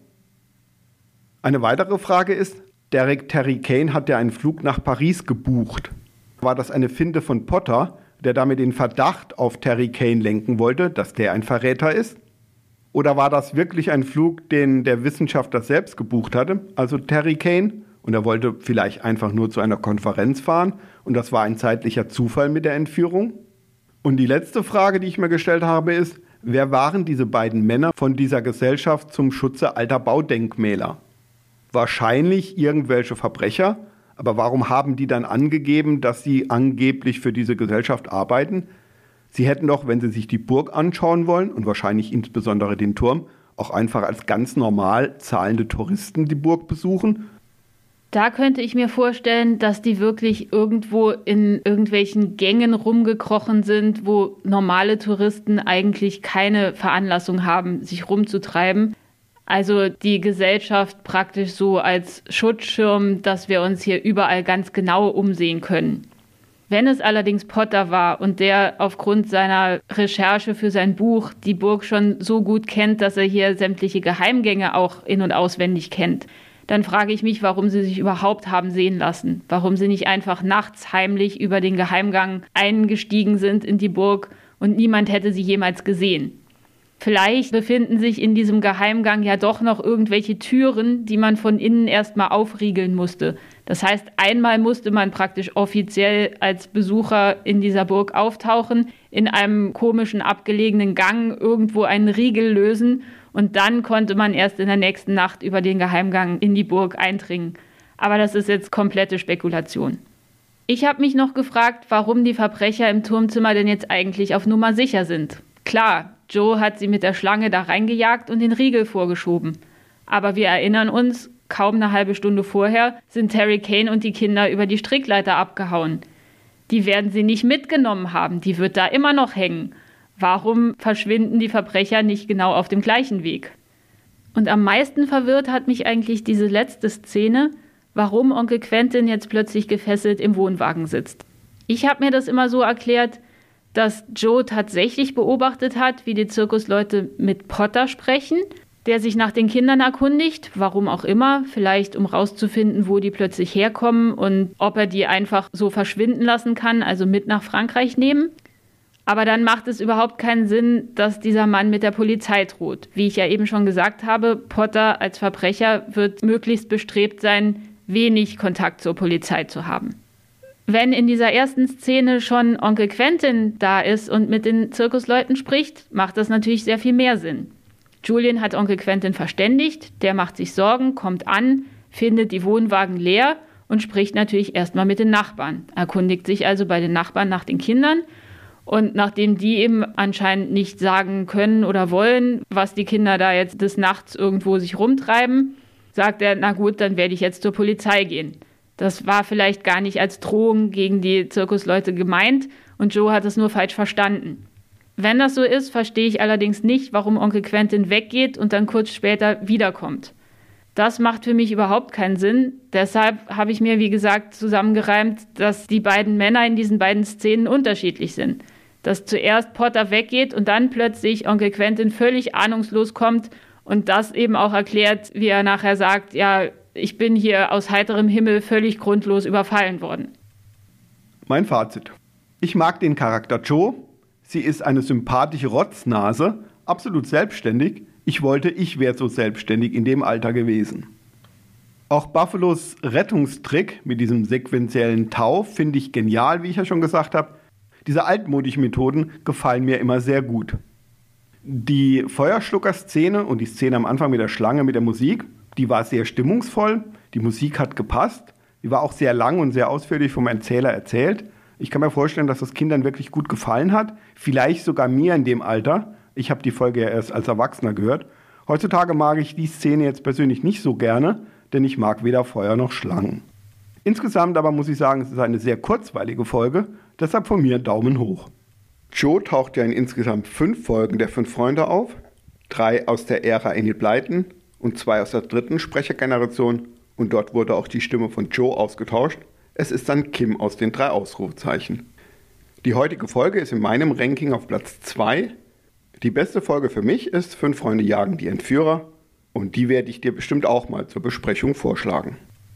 Eine weitere Frage ist, Terry Kane hat ja einen Flug nach Paris gebucht. War das eine Finte von Potter, der damit den Verdacht auf Terry Kane lenken wollte, dass der ein Verräter ist? Oder war das wirklich ein Flug, den der Wissenschaftler selbst gebucht hatte, also Terry Kane? Und er wollte vielleicht einfach nur zu einer Konferenz fahren und das war ein zeitlicher Zufall mit der Entführung? Und die letzte Frage, die ich mir gestellt habe, ist, wer waren diese beiden Männer von dieser Gesellschaft zum Schutze alter Baudenkmäler? Wahrscheinlich irgendwelche Verbrecher, aber warum haben die dann angegeben, dass sie angeblich für diese Gesellschaft arbeiten? Sie hätten doch, wenn sie sich die Burg anschauen wollen und wahrscheinlich insbesondere den Turm, auch einfach als ganz normal zahlende Touristen die Burg besuchen. Da könnte ich mir vorstellen, dass die wirklich irgendwo in irgendwelchen Gängen rumgekrochen sind, wo normale Touristen eigentlich keine Veranlassung haben, sich rumzutreiben. Also die Gesellschaft praktisch so als Schutzschirm, dass wir uns hier überall ganz genau umsehen können. Wenn es allerdings Potter war und der aufgrund seiner Recherche für sein Buch die Burg schon so gut kennt, dass er hier sämtliche Geheimgänge auch in- und auswendig kennt, dann frage ich mich, warum sie sich überhaupt haben sehen lassen. Warum sie nicht einfach nachts heimlich über den Geheimgang eingestiegen sind in die Burg und niemand hätte sie jemals gesehen. Vielleicht befinden sich in diesem Geheimgang ja doch noch irgendwelche Türen, die man von innen erstmal aufriegeln musste. Das heißt, einmal musste man praktisch offiziell als Besucher in dieser Burg auftauchen, in einem komischen, abgelegenen Gang irgendwo einen Riegel lösen und dann konnte man erst in der nächsten Nacht über den Geheimgang in die Burg eindringen. Aber das ist jetzt komplette Spekulation. Ich habe mich noch gefragt, warum die Verbrecher im Turmzimmer denn jetzt eigentlich auf Nummer sicher sind. Klar, Joe hat sie mit der Schlange da reingejagt und den Riegel vorgeschoben. Aber wir erinnern uns, kaum eine halbe Stunde vorher sind Terry Kane und die Kinder über die Strickleiter abgehauen. Die werden sie nicht mitgenommen haben, die wird da immer noch hängen. Warum verschwinden die Verbrecher nicht genau auf dem gleichen Weg? Und am meisten verwirrt hat mich eigentlich diese letzte Szene, warum Onkel Quentin jetzt plötzlich gefesselt im Wohnwagen sitzt. Ich habe mir das immer so erklärt, dass Joe tatsächlich beobachtet hat, wie die Zirkusleute mit Potter sprechen, der sich nach den Kindern erkundigt, warum auch immer, vielleicht um rauszufinden, wo die plötzlich herkommen und ob er die einfach so verschwinden lassen kann, also mit nach Frankreich nehmen. Aber dann macht es überhaupt keinen Sinn, dass dieser Mann mit der Polizei droht. Wie ich ja eben schon gesagt habe, Potter als Verbrecher wird möglichst bestrebt sein, wenig Kontakt zur Polizei zu haben. Wenn in dieser ersten Szene schon Onkel Quentin da ist und mit den Zirkusleuten spricht, macht das natürlich sehr viel mehr Sinn. Julian hat Onkel Quentin verständigt, der macht sich Sorgen, kommt an, findet die Wohnwagen leer und spricht natürlich erstmal mit den Nachbarn. Erkundigt sich also bei den Nachbarn nach den Kindern und nachdem die eben anscheinend nicht sagen können oder wollen, was die Kinder da jetzt des Nachts irgendwo sich rumtreiben, sagt er, na gut, dann werde ich jetzt zur Polizei gehen. Das war vielleicht gar nicht als Drohung gegen die Zirkusleute gemeint und Joe hat es nur falsch verstanden. Wenn das so ist, verstehe ich allerdings nicht, warum Onkel Quentin weggeht und dann kurz später wiederkommt. Das macht für mich überhaupt keinen Sinn. Deshalb habe ich mir, wie gesagt, zusammengereimt, dass die beiden Männer in diesen beiden Szenen unterschiedlich sind. Dass zuerst Potter weggeht und dann plötzlich Onkel Quentin völlig ahnungslos kommt und das eben auch erklärt, wie er nachher sagt, ja, ich bin hier aus heiterem Himmel völlig grundlos überfallen worden. Mein Fazit. Ich mag den Charakter Joe. Sie ist eine sympathische Rotznase, absolut selbstständig. Ich wäre so selbstständig in dem Alter gewesen. Auch Buffalos Rettungstrick mit diesem sequentiellen Tau finde ich genial, wie ich ja schon gesagt habe. Diese altmodischen Methoden gefallen mir immer sehr gut. Die Feuerschlucker-Szene und die Szene am Anfang mit der Schlange, mit der Musik, die war sehr stimmungsvoll. Die Musik hat gepasst. Die war auch sehr lang und sehr ausführlich vom Erzähler erzählt. Ich kann mir vorstellen, dass das Kindern wirklich gut gefallen hat. Vielleicht sogar mir in dem Alter. Ich habe die Folge ja erst als Erwachsener gehört. Heutzutage mag ich die Szene jetzt persönlich nicht so gerne, denn ich mag weder Feuer noch Schlangen. Insgesamt aber muss ich sagen, es ist eine sehr kurzweilige Folge. Deshalb von mir Daumen hoch. Joe taucht ja in insgesamt 5 Folgen der 5 Freunde auf. 3 aus der Ära Enid Blyton und 2 aus der 3. Sprechergeneration. Und dort wurde auch die Stimme von Joe ausgetauscht. Es ist dann Kim aus den 3 Ausrufezeichen. Die heutige Folge ist in meinem Ranking auf Platz 2. Die beste Folge für mich ist 5 Freunde jagen die Entführer. Und die werde ich dir bestimmt auch mal zur Besprechung vorschlagen.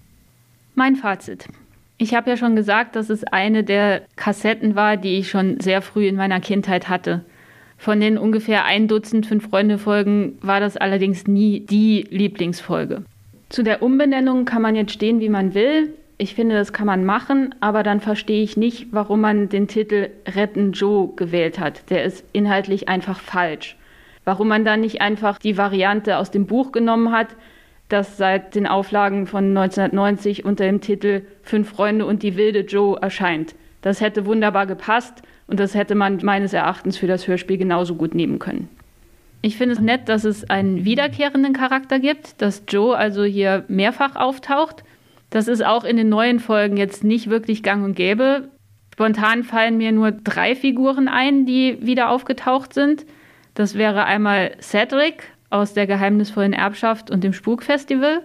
Mein Fazit. Ich habe ja schon gesagt, dass es eine der Kassetten war, die ich schon sehr früh in meiner Kindheit hatte. Von den ungefähr 1 Dutzend 5-Freunde-Folgen war das allerdings nie die Lieblingsfolge. Zu der Umbenennung kann man jetzt stehen, wie man will. Ich finde, das kann man machen, aber dann verstehe ich nicht, warum man den Titel Retten Joe gewählt hat. Der ist inhaltlich einfach falsch. Warum man dann nicht einfach die Variante aus dem Buch genommen hat, das seit den Auflagen von 1990 unter dem Titel 5 Freunde und die wilde Joe erscheint. Das hätte wunderbar gepasst und das hätte man meines Erachtens für das Hörspiel genauso gut nehmen können. Ich finde es nett, dass es einen wiederkehrenden Charakter gibt, dass Joe also hier mehrfach auftaucht. Das ist auch in den neuen Folgen jetzt nicht wirklich gang und gäbe. Spontan fallen mir nur 3 Figuren ein, die wieder aufgetaucht sind. Das wäre einmal Cedric aus der geheimnisvollen Erbschaft und dem Spukfestival,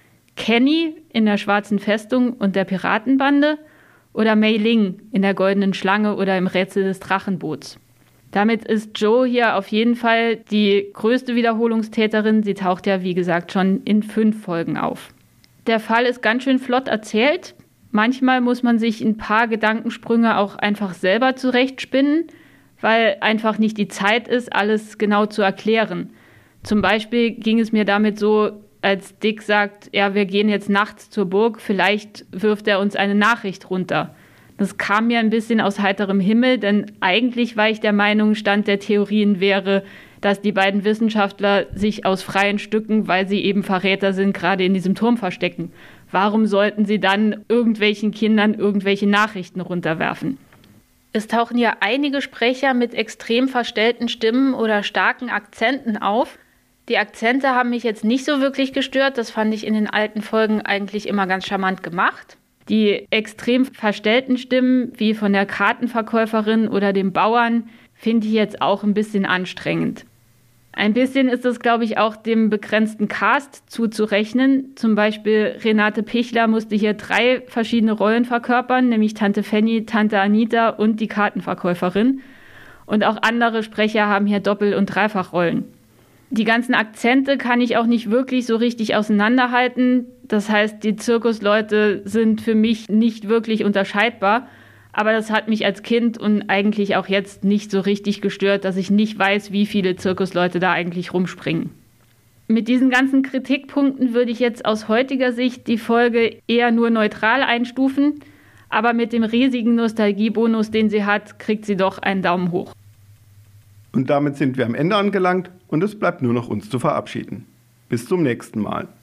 Kenny in der Schwarzen Festung und der Piratenbande oder Mei Ling in der Goldenen Schlange oder im Rätsel des Drachenboots. Damit ist Joe hier auf jeden Fall die größte Wiederholungstäterin. Sie taucht ja, wie gesagt, schon in 5 Folgen auf. Der Fall ist ganz schön flott erzählt. Manchmal muss man sich ein paar Gedankensprünge auch einfach selber zurechtspinnen, weil einfach nicht die Zeit ist, alles genau zu erklären. Zum Beispiel ging es mir damit so, als Dick sagt, ja, wir gehen jetzt nachts zur Burg, vielleicht wirft er uns eine Nachricht runter. Das kam mir ein bisschen aus heiterem Himmel, denn eigentlich war ich der Meinung, Stand der Theorien wäre, dass die beiden Wissenschaftler sich aus freien Stücken, weil sie eben Verräter sind, gerade in diesem Turm verstecken. Warum sollten sie dann irgendwelchen Kindern irgendwelche Nachrichten runterwerfen? Es tauchen ja einige Sprecher mit extrem verstellten Stimmen oder starken Akzenten auf. Die Akzente haben mich jetzt nicht so wirklich gestört. Das fand ich in den alten Folgen eigentlich immer ganz charmant gemacht. Die extrem verstellten Stimmen, wie von der Kartenverkäuferin oder dem Bauern, finde ich jetzt auch ein bisschen anstrengend. Ein bisschen ist es, glaube ich, auch dem begrenzten Cast zuzurechnen. Zum Beispiel Renate Pichler musste hier 3 verschiedene Rollen verkörpern, nämlich Tante Fanny, Tante Anita und die Kartenverkäuferin. Und auch andere Sprecher haben hier Doppel- und Dreifachrollen. Die ganzen Akzente kann ich auch nicht wirklich so richtig auseinanderhalten. Das heißt, die Zirkusleute sind für mich nicht wirklich unterscheidbar. Aber das hat mich als Kind und eigentlich auch jetzt nicht so richtig gestört, dass ich nicht weiß, wie viele Zirkusleute da eigentlich rumspringen. Mit diesen ganzen Kritikpunkten würde ich jetzt aus heutiger Sicht die Folge eher nur neutral einstufen. Aber mit dem riesigen Nostalgiebonus, den sie hat, kriegt sie doch einen Daumen hoch. Und damit sind wir am Ende angelangt und es bleibt nur noch uns zu verabschieden. Bis zum nächsten Mal.